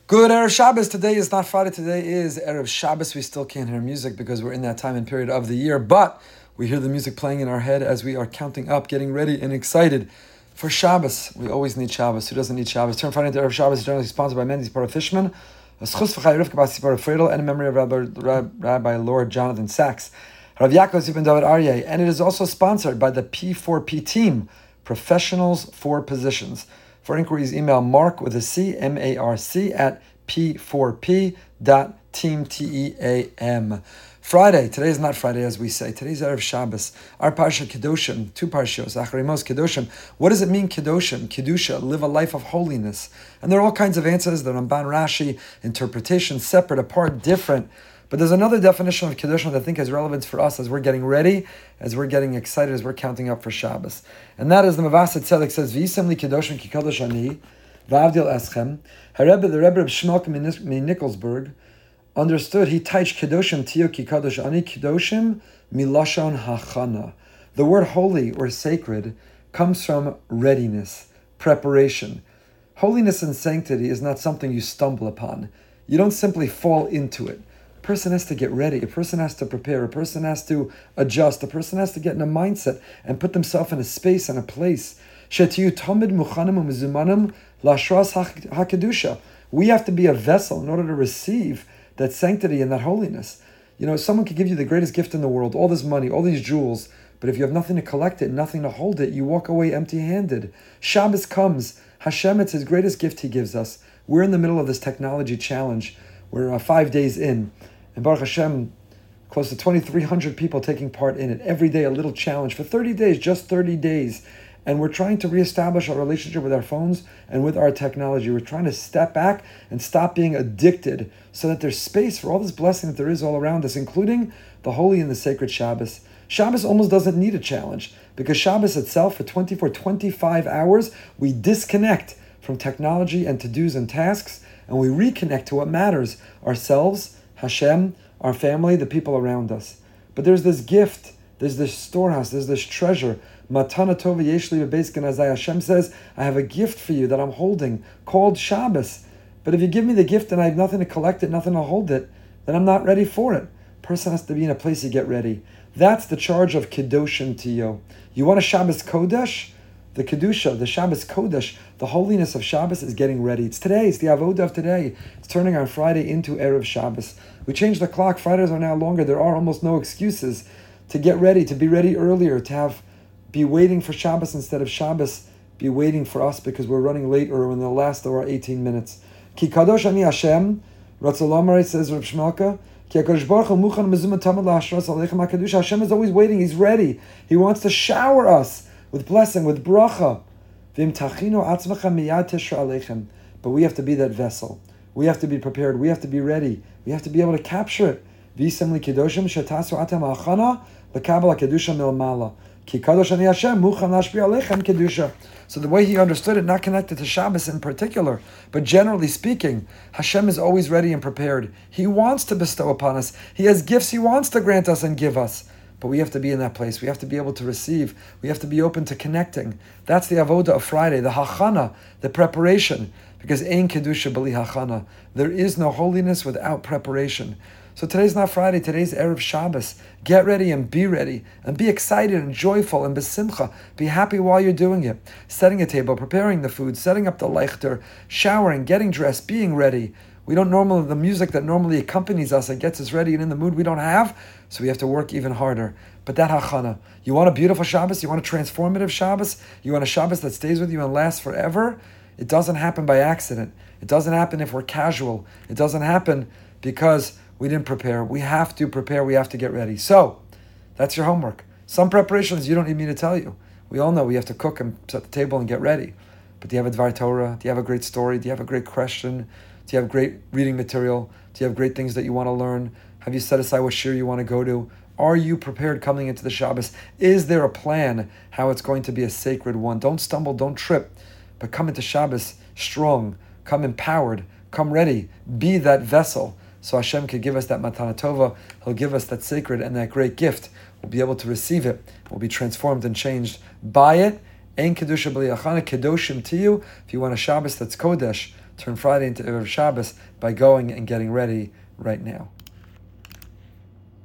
Good Erev Shabbos. Today is not Friday. Today is Erev Shabbos. We still can't hear music because we're in that time and period of the year, but we hear the music playing in our head as we are counting up, getting ready and excited for Shabbos. We always need Shabbos. Who doesn't need Shabbos? Turn Friday into Erev Shabbos is generally sponsored by Mendy's Parah Fishman, a schus v'chai Rivka Bas Sipar Fredel, and in memory of Rabbi Lord Jonathan Sachs, Rav Yaakov Zipin David Aryeh, and it is also sponsored by the P4P team, Professionals for Positions. For inquiries, email Mark with a C, M-A-R-C, at p4p.team, T-E-A-M. Friday. Today is not Friday, as we say. Today's Erev Shabbos. Our Parsha Kedoshim, two Parshos, Acharemos, Kedoshim. What does it mean, Kedoshim? Kedusha, live a life of holiness. And there are all kinds of answers. The Ramban, Rashi, interpretation, separate, apart, different. But there's another definition of Kedoshim that I think has relevance for us as we're getting ready, as we're getting excited, as we're counting up for Shabbos. And that is the Mavaseh Tzedek says, V'yisem li Kedoshim ki Kadosh ani, v'avdil eschem. The Rebbe of Shmuel Nikolsburg understood, he taich Kedoshim tiyo ki Kadosh ani, Kedoshim milashon hachana. The word holy or sacred comes from readiness, preparation. Holiness and sanctity is not something you stumble upon. You don't simply fall into it. A person has to get ready. A person has to prepare. A person has to adjust. A person has to get in a mindset and put themselves in a space and a place. Shetiyu tamid muchanim u'mizumanim lashras hakedusha. We have to be a vessel in order to receive that sanctity and that holiness. You know, someone could give you the greatest gift in the world, all this money, all these jewels, but if you have nothing to collect it, nothing to hold it, you walk away empty-handed. Shabbos comes. Hashem, it's His greatest gift He gives us. We're in the middle of this technology challenge. We're 5 days in. And Baruch Hashem, close to 2,300 people taking part in it. Every day a little challenge for 30 days, just 30 days. And we're trying to reestablish our relationship with our phones and with our technology. We're trying to step back and stop being addicted so that there's space for all this blessing that there is all around us, including the holy and the sacred Shabbos. Shabbos almost doesn't need a challenge because Shabbos itself, for 25 hours, we disconnect from technology and to-dos and tasks, and we reconnect to what matters, ourselves, Hashem, our family, the people around us. But there's this gift, there's this storehouse, there's this treasure. Matana Tova Yeshli Bebeis Ganazai. Hashem says, I have a gift for you that I'm holding called Shabbos. But if you give me the gift and I have nothing to collect it, nothing to hold it, then I'm not ready for it. Person has to be in a place to get ready. That's the charge of Kedoshim Tiyo. You want a Shabbos Kodesh? The Kedusha, the Shabbos Kodesh, the holiness of Shabbos is getting ready. It's today, it's the Avodah of today. It's turning our Friday into Erev Shabbos. We changed the clock, Fridays are now longer. There are almost no excuses to get ready, to be ready earlier, to be waiting for Shabbos instead of Shabbos be waiting for us because we're running late or in the last of our 18 minutes. Ki Kadosh Ani Hashem, Ratzalamare says Reb Shmelka, Ki HaKadosh Baruch Hu Muchan Mezumah Tamad LaHashras Aleichem HaKadosh. Hashem is always waiting, He's ready. He wants to shower us with blessing, with bracha. But we have to be that vessel. We have to be prepared. We have to be ready. We have to be able to capture it. So the way he understood it, not connected to Shabbos in particular, but generally speaking, Hashem is always ready and prepared. He wants to bestow upon us. He has gifts He wants to grant us and give us. But we have to be in that place. We have to be able to receive. We have to be open to connecting. That's the avoda of Friday, the hachana, the preparation. Because ein kedusha b'li hachana. There is no holiness without preparation. So today's not Friday, today's Erev Shabbos. Get ready and be ready. And be excited and joyful and besimcha. Be happy while you're doing it. Setting a table, preparing the food, setting up the leichter, showering, getting dressed, being ready. We don't normally, the music that normally accompanies us and gets us ready and in the mood we don't have, so we have to work even harder. But that hachana, you want a beautiful Shabbos, you want a transformative Shabbos, you want a Shabbos that stays with you and lasts forever, it doesn't happen by accident. It doesn't happen if we're casual. It doesn't happen because we didn't prepare. We have to prepare, we have to get ready. So, that's your homework. Some preparations you don't need me to tell you. We all know we have to cook and set the table and get ready. But do you have a Dvar Torah? Do you have a great story? Do you have a great question? Do you have great reading material? Do you have great things that you want to learn? Have you set aside what shir you want to go to? Are you prepared coming into the Shabbos? Is there a plan how it's going to be a sacred one? Don't stumble, don't trip, but come into Shabbos strong, come empowered, come ready, be that vessel. So Hashem can give us that matana tova. He'll give us that sacred and that great gift. We'll be able to receive it. We'll be transformed and changed by it. Ein kedusha b'li achana, kedoshim tiyu. If you want a Shabbos that's kodesh, turn Friday into Erev Shabbos by going and getting ready right now.